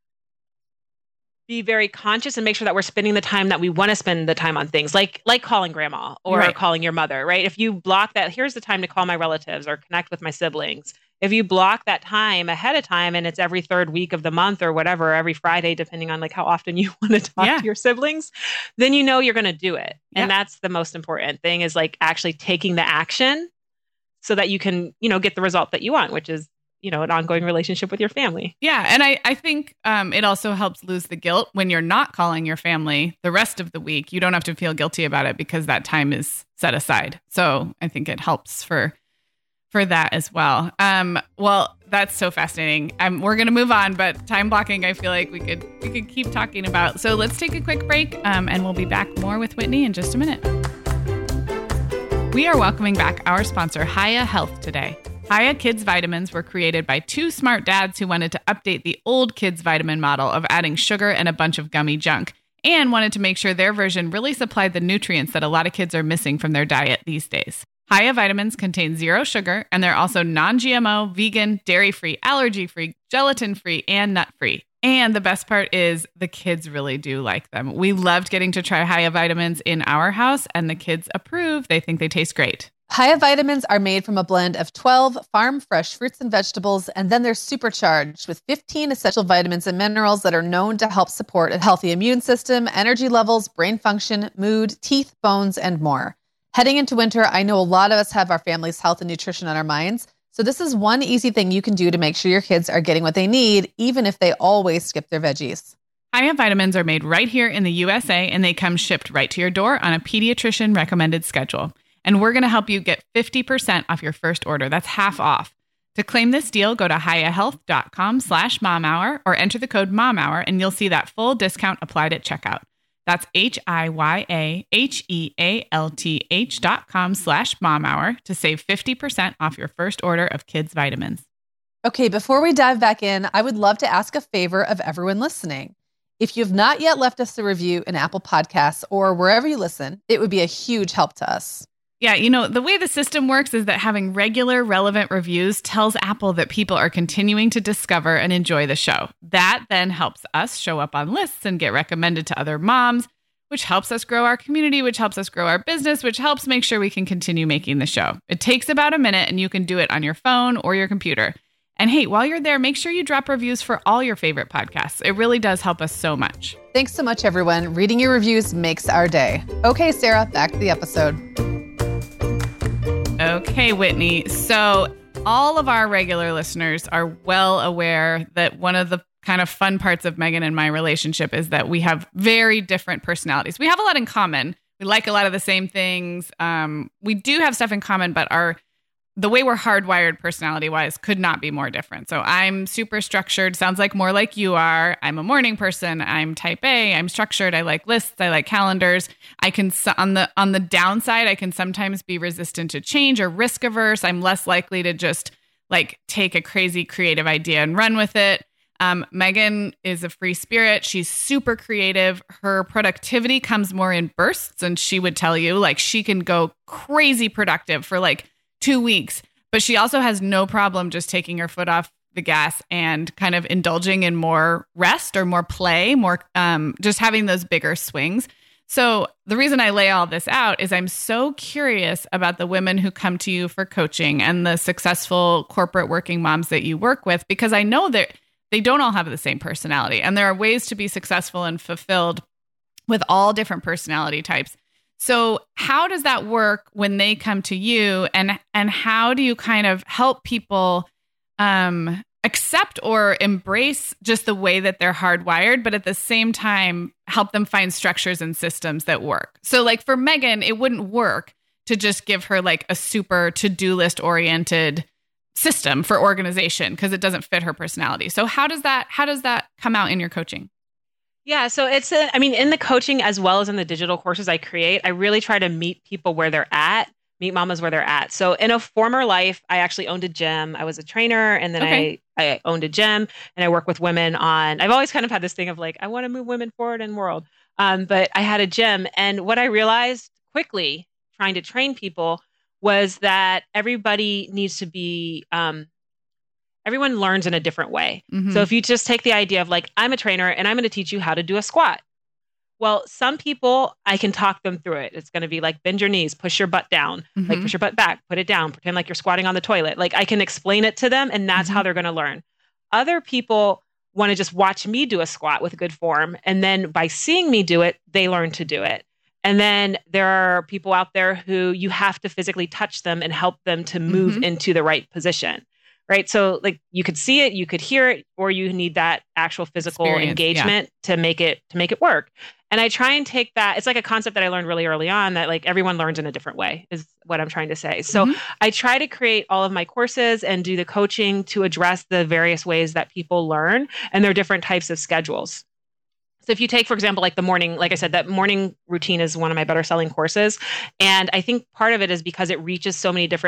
be very conscious and make sure that we're spending the time that we want to spend the time on things like calling grandma or calling your mother, right? If you block that, here's the time to call my relatives or connect with my siblings. If you block that time ahead of time and it's every third week of the month or whatever, every Friday, depending on like how often you want to talk to your siblings, then you're going to do it. And that's the most important thing, is like actually taking the action so that you can, get the result that you want, which is, an ongoing relationship with your family. Yeah. And I think it also helps lose the guilt when you're not calling your family the rest of the week. You don't have to feel guilty about it because that time is set aside. So I think it helps for that as well. Well, that's so fascinating. We're going to move on, but time blocking, I feel like we could keep talking about. So let's take a quick break and we'll be back more with Whitney in just a minute. We are welcoming back our sponsor, Hiya Health, today. Hiya Kids Vitamins were created by 2 smart dads who wanted to update the old kids vitamin model of adding sugar and a bunch of gummy junk, and wanted to make sure their version really supplied the nutrients that a lot of kids are missing from their diet these days. Hiya vitamins contain 0 sugar, and they're also non-GMO, vegan, dairy-free, allergy-free, gelatin-free, and nut-free. And the best part is the kids really do like them. We loved getting to try Hiya vitamins in our house, and the kids approve. They think they taste great. Hiya vitamins are made from a blend of 12 farm fresh fruits and vegetables, and then they're supercharged with 15 essential vitamins and minerals that are known to help support a healthy immune system, energy levels, brain function, mood, teeth, bones, and more. Heading into winter, I know a lot of us have our family's health and nutrition on our minds, so this is one easy thing you can do to make sure your kids are getting what they need, even if they always skip their veggies. Hiya vitamins are made right here in the USA, and they come shipped right to your door on a pediatrician recommended schedule. And we're going to help you get 50% off your first order. That's half off. To claim this deal, go to hiyahealth.com/momhour or enter the code momhour, and you'll see that full discount applied at checkout. That's hiyahealth.com/momhour to save 50% off your first order of kids' vitamins. Okay, before we dive back in, I would love to ask a favor of everyone listening. If you've not yet left us a review in Apple Podcasts or wherever you listen, it would be a huge help to us. Yeah, the way the system works is that having regular, relevant reviews tells Apple that people are continuing to discover and enjoy the show. That then helps us show up on lists and get recommended to other moms, which helps us grow our community, which helps us grow our business, which helps make sure we can continue making the show. It takes about a minute and you can do it on your phone or your computer. And hey, while you're there, make sure you drop reviews for all your favorite podcasts. It really does help us so much. Thanks so much, everyone. Reading your reviews makes our day. Okay, Sarah, back to the episode. Okay, Whitney. So all of our regular listeners are well aware that one of the kind of fun parts of Megan and my relationship is that we have very different personalities. We have a lot in common. We like a lot of the same things. We do have stuff in common, but the way we're hardwired personality-wise could not be more different. So I'm super structured, sounds like more like you are. I'm a morning person. I'm type A. I'm structured. I like lists. I like calendars. I can, on the downside, I can sometimes be resistant to change or risk averse. I'm less likely to just like take a crazy creative idea and run with it. Megan is a free spirit. She's super creative. Her productivity comes more in bursts, and she would tell you like she can go crazy productive for like 2 weeks, but she also has no problem just taking her foot off the gas and kind of indulging in more rest or more play, more just having those bigger swings. So the reason I lay all this out is I'm so curious about the women who come to you for coaching and the successful corporate working moms that you work with, because I know that they don't all have the same personality, and there are ways to be successful and fulfilled with all different personality types. So how does that work when they come to you, and how do you kind of help people accept or embrace just the way that they're hardwired, but at the same time help them find structures and systems that work? So like for Megan, it wouldn't work to just give her like a super to-do list oriented system for organization because it doesn't fit her personality. So how does that come out in your coaching? Yeah, so in the coaching as well as in the digital courses I create, I really try to meet people where they're at, meet mamas where they're at. So in a former life, I actually owned a gym. I was a trainer, and then I owned a gym, and I work with women I've always kind of had this thing of like, I want to move women forward in the world. But I had a gym, and what I realized quickly trying to train people was that everybody needs to be, everyone learns in a different way. Mm-hmm. So if you just take the idea of like, I'm a trainer and I'm going to teach you how to do a squat. Well, some people, I can talk them through it. It's going to be like, bend your knees, push your butt down, mm-hmm. like push your butt back, put it down, pretend like you're squatting on the toilet. Like I can explain it to them, and that's mm-hmm. how they're going to learn. Other people want to just watch me do a squat with good form. And then by seeing me do it, they learn to do it. And then there are people out there who you have to physically touch them and help them to move mm-hmm. into the right position. Right. So like you could see it, you could hear it, or you need that actual physical engagement to make it work. And I try and take that. It's like a concept that I learned really early on that like everyone learns in a different way is what I'm trying to say. So mm-hmm. I try to create all of my courses and do the coaching to address the various ways that people learn and their different types of schedules. So if you take, for example, like the morning, like I said, that morning routine is one of my better selling courses. And I think part of it is because it reaches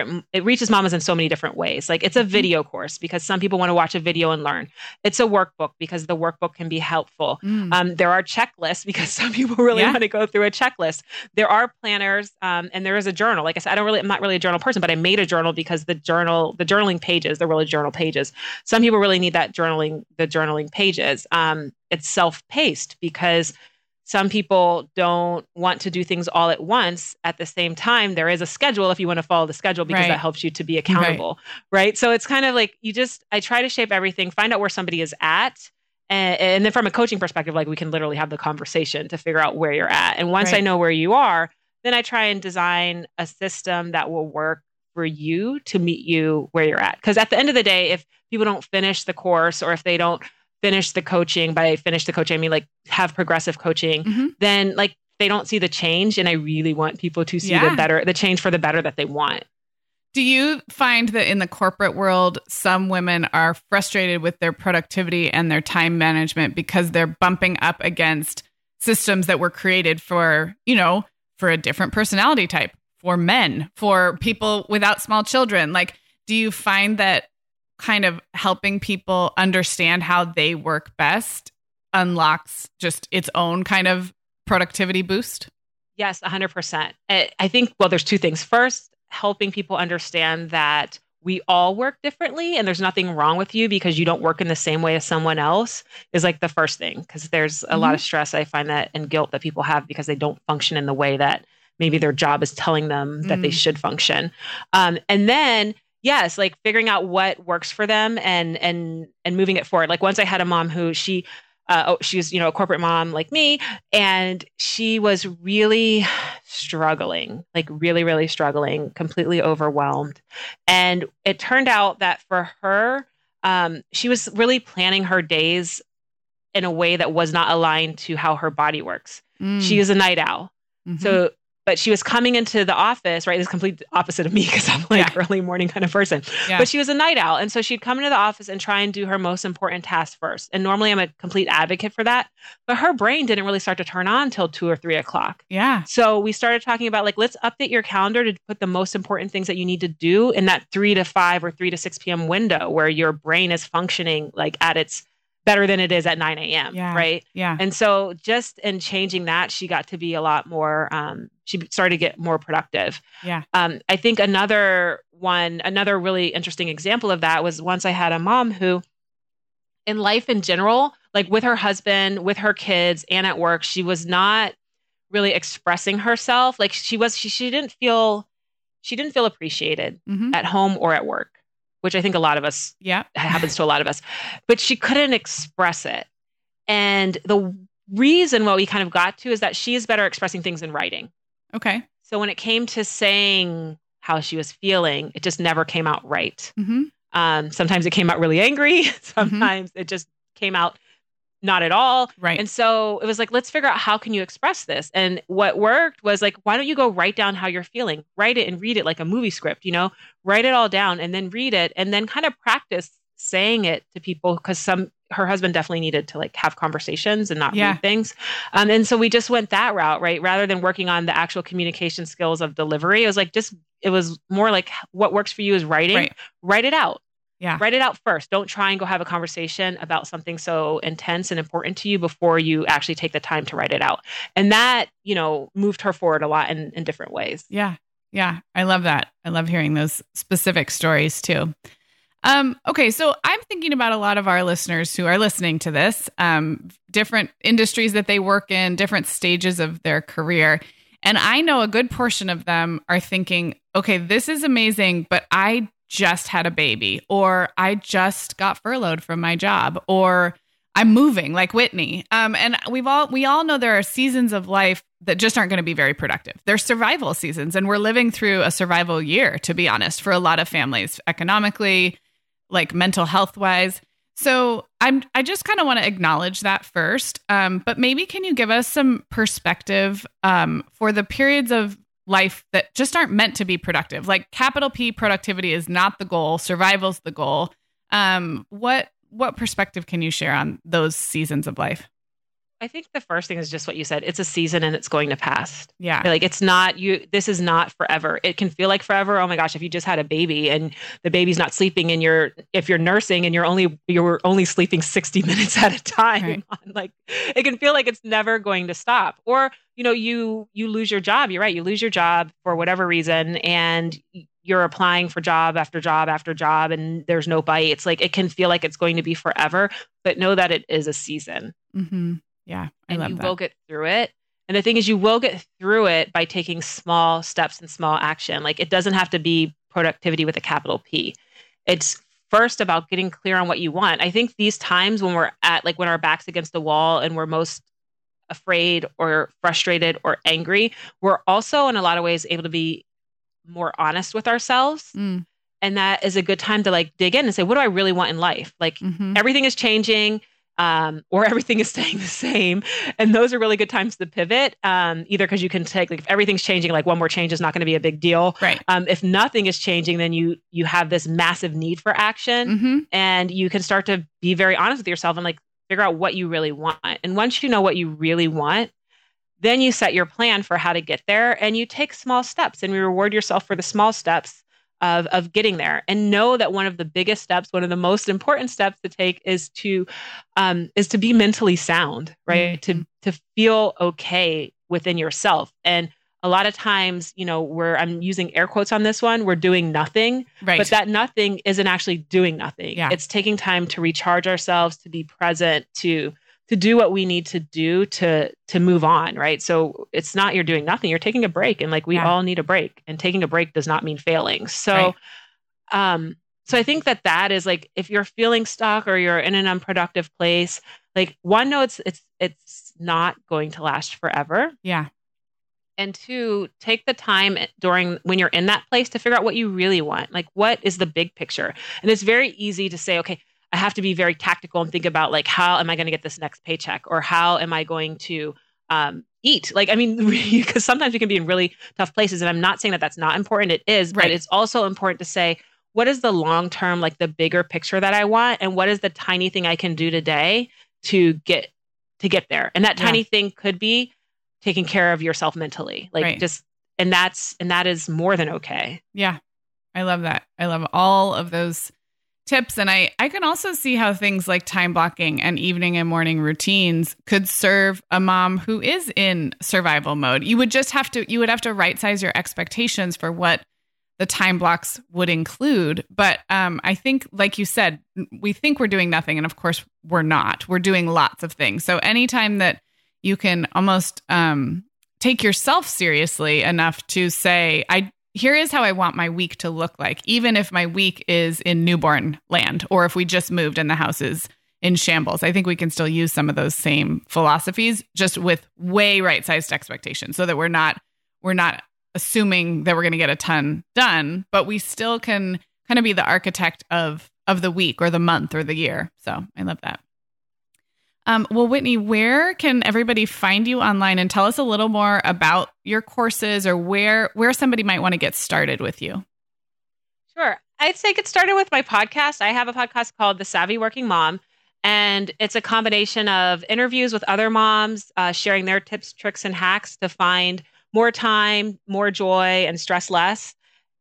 mamas in so many different ways. Like it's a video course because some people want to watch a video and learn. It's a workbook because the workbook can be helpful. There are checklists because some people really want to go through a checklist. There are planners and there is a journal. Like I said, I'm not really a journal person, but I made a journal because the journaling pages, they're really journal pages. Some people really need the journaling pages. It's self-paced because some people don't want to do things all at once. At the same time, there is a schedule if you want to follow the schedule because that helps you to be accountable, right? So it's kind of like I try to shape everything, find out where somebody is at. And then from a coaching perspective, like we can literally have the conversation to figure out where you're at. And once I know where you are, then I try and design a system that will work for you to meet you where you're at. Because at the end of the day, if people don't finish the course or if they don't finish the coaching, by finish the coaching, I mean like have progressive coaching, then like they don't see the change. And I really want people to see the change for the better that they want. Do you find that in the corporate world, some women are frustrated with their productivity and their time management because they're bumping up against systems that were created for a different personality type, for men, for people without small children? Like, do you find that kind of helping people understand how they work best unlocks just its own kind of productivity boost? Yes, 100%. I think, there's two things. First, helping people understand that we all work differently and there's nothing wrong with you because you don't work in the same way as someone else is like the first thing. Because there's a lot of stress I find that and guilt that people have because they don't function in the way that maybe their job is telling them that they should function. And then, yes, like figuring out what works for them and moving it forward. Like once I had a mom who she was, a corporate mom like me, and she was really struggling, like really, really struggling, completely overwhelmed. And it turned out that for her, she was really planning her days in a way that was not aligned to how her body works. She is a night owl. So, but she was coming into the office, right? This is complete opposite of me because I'm like early morning kind of person. But she was a night owl. And so she'd come into the office and try and do her most important task first. And normally I'm a complete advocate for that. But her brain didn't really start to turn on until 2 or 3 o'clock. Yeah. So we started talking about like, let's update your calendar to put the most important things that you need to do in that 3 to 5 or 3 to 6 p.m. window where your brain is functioning like at its better than it is at 9 a.m. Right. Yeah. And so just in changing that, she got to be a lot more, she started to get more productive. Yeah. I think another really interesting example of that was once I had a mom who in life in general, like with her husband, with her kids and at work, she was not really expressing herself. Like she didn't feel appreciated at home or at work, which I think a lot of us, happens to a lot of us, but she couldn't express it. And the reason what we kind of got to is that she is better expressing things in writing. Okay. So when it came to saying how she was feeling, it just never came out right. Sometimes it came out really angry. Sometimes it just came out not at all. Right. And so it was like, let's figure out how can you express this? And what worked was like, why don't you go write down how you're feeling? Write it and read it like a movie script, write it all down and then read it and then kind of practice saying it to people because her husband definitely needed to like have conversations and not read things. And so we just went that route, right? Rather than working on the actual communication skills of delivery, it was more like what works for you is writing, write it out. Yeah. Write it out first. Don't try and go have a conversation about something so intense and important to you before you actually take the time to write it out. And that, moved her forward a lot in different ways. Yeah. Yeah. I love that. I love hearing those specific stories too. Okay. So I'm thinking about a lot of our listeners who are listening to this, different industries that they work in, different stages of their career. And I know a good portion of them are thinking, okay, this is amazing, but I just had a baby, or I just got furloughed from my job, or I'm moving like Whitney. And we all know there are seasons of life that just aren't going to be very productive. They're survival seasons, and we're living through a survival year, to be honest, for a lot of families, economically, like mental health wise. So I just kind of want to acknowledge that first. But maybe can you give us some perspective for the periods of life that just aren't meant to be productive? Like capital P, productivity is not the goal. Survival's the goal. What perspective can you share on those seasons of life? I think the first thing is just what you said. It's a season and it's going to pass. Yeah. Like it's not this is not forever. It can feel like forever. Oh my gosh, if you just had a baby and the baby's not sleeping and if you're nursing and you're only sleeping 60 minutes at a time, like it can feel like it's never going to stop. Or, you lose your job. You're right. You lose your job for whatever reason and you're applying for job after job after job and there's no bite. It's like, it can feel like it's going to be forever, but know that it is a season. Mm-hmm. Yeah. I love that. And you will get through it. And the thing is, you will get through it by taking small steps and small action. Like it doesn't have to be productivity with a capital P. It's first about getting clear on what you want. I think these times when we're when our back's against the wall and we're most afraid or frustrated or angry, we're also in a lot of ways able to be more honest with ourselves. And that is a good time to like dig in and say, what do I really want in life? Like everything is changing. Or everything is staying the same. And those are really good times to pivot, either because you can take, like if everything's changing, like one more change is not going to be a big deal. Right. If nothing is changing, then you have this massive need for action and you can start to be very honest with yourself and like figure out what you really want. And once you know what you really want, then you set your plan for how to get there and you take small steps and you reward yourself for the small steps of getting there, and know that one of the biggest steps, one of the most important steps to take is to be mentally sound, right? To feel okay within yourself. And a lot of times, I'm using air quotes on this one, we're doing nothing, Right. but that nothing isn't actually doing nothing. Yeah. It's taking time to recharge ourselves, to be present, to do what we need to do to move on, right? So it's not you're doing nothing, you're taking a break, and like we all need a break, and taking a break does not mean failing. So, so I think that is like, if you're feeling stuck or you're in an unproductive place, like one, know it's not going to last forever. Yeah. And two, take the time when you're in that place to figure out what you really want. Like, what is the big picture? And it's very easy to say, okay, I have to be very tactical and think about like, how am I going to get this next paycheck? Or how am I going to eat? Like, I mean, because sometimes we can be in really tough places. And I'm not saying that that's not important. It is, Right. but it's also important to say, what is the long-term, like the bigger picture that I want? And what is the tiny thing I can do today to get there? And that tiny thing could be taking care of yourself mentally, like and that is more than okay. Yeah. I love that. I love all of those tips. And I can also see how things like time blocking and evening and morning routines could serve a mom who is in survival mode. You would have to right size your expectations for what the time blocks would include. But I think, like you said, we think we're doing nothing. And of course we're not. We're doing lots of things. So anytime that you can almost take yourself seriously enough to say, here is how I want my week to look like, even if my week is in newborn land, or if we just moved and the house is in shambles. I think we can still use some of those same philosophies, just with way right-sized expectations, so that we're not assuming that we're going to get a ton done, but we still can kind of be the architect of the week or the month or the year. So I love that. Well, Whitney, where can everybody find you online, and tell us a little more about your courses, or where somebody might want to get started with you? Sure. I'd say get started with my podcast. I have a podcast called The Savvy Working Mom, and it's a combination of interviews with other moms, sharing their tips, tricks, and hacks to find more time, more joy, and stress less.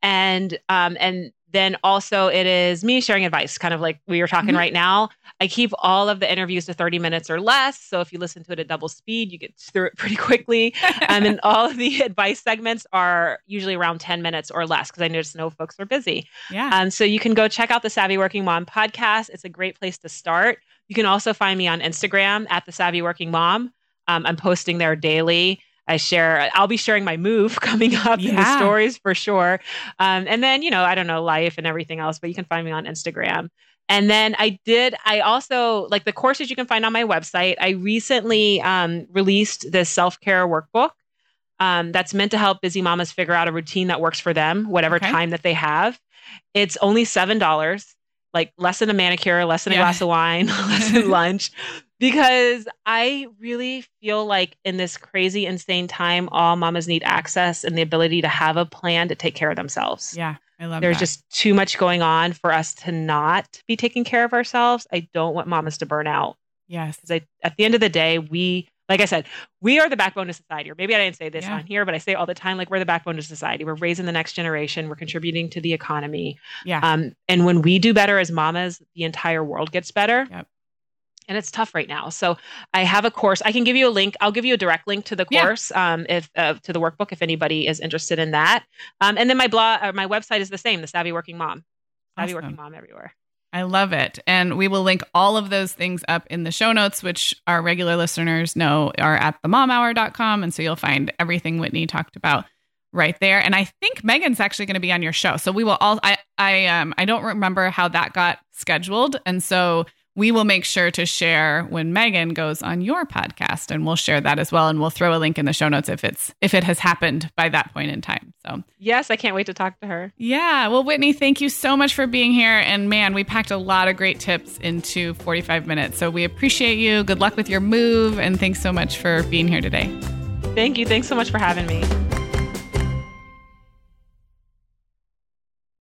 And then also it is me sharing advice, kind of like we were talking right now. I keep all of the interviews to 30 minutes or less. So if you listen to it at double speed, you get through it pretty quickly. And all of the advice segments are usually around 10 minutes or less, because I just know folks are busy. Yeah. So you can go check out the Savvy Working Mom podcast. It's a great place to start. You can also find me on Instagram at the Savvy Working Mom. I'm posting there daily. I'll be sharing my move coming up in the stories for sure. And then, I don't know, life and everything else, but you can find me on Instagram. And then I also, like the courses you can find on my website. I recently released the self-care workbook that's meant to help busy mamas figure out a routine that works for them, whatever time that they have. It's only $7, like less than a manicure, less than a glass of wine, less than lunch. Because I really feel like in this crazy, insane time, all mamas need access and the ability to have a plan to take care of themselves. Yeah, I love There's that. just too much going on for us to not be taking care of ourselves. I don't want mamas to burn out. Yes. Because at the end of the day, like I said, we are the backbone of society. Or maybe I didn't say this on here, but I say it all the time, like we're the backbone of society. We're raising the next generation. We're contributing to the economy. Yeah. And when we do better as mamas, the entire world gets better. Yep. And it's tough right now. So I have a course. I can give you a link. I'll give you a direct link to the course, if to the workbook, if anybody is interested in that. And then my blog, my website is the same, The Savvy Working Mom. Savvy Working Mom everywhere. I love it. And we will link all of those things up in the show notes, which our regular listeners know are at themomhour.com. And so you'll find everything Whitney talked about right there. And I think Megan's actually going to be on your show. So we will all, I don't remember how that got scheduled. And so we will make sure to share when Megan goes on your podcast, and we'll share that as well. And we'll throw a link in the show notes if it has happened by that point in time. So yes, I can't wait to talk to her. Yeah. Well, Whitney, thank you so much for being here. And man, we packed a lot of great tips into 45 minutes. So we appreciate you. Good luck with your move. And thanks so much for being here today. Thank you. Thanks so much for having me.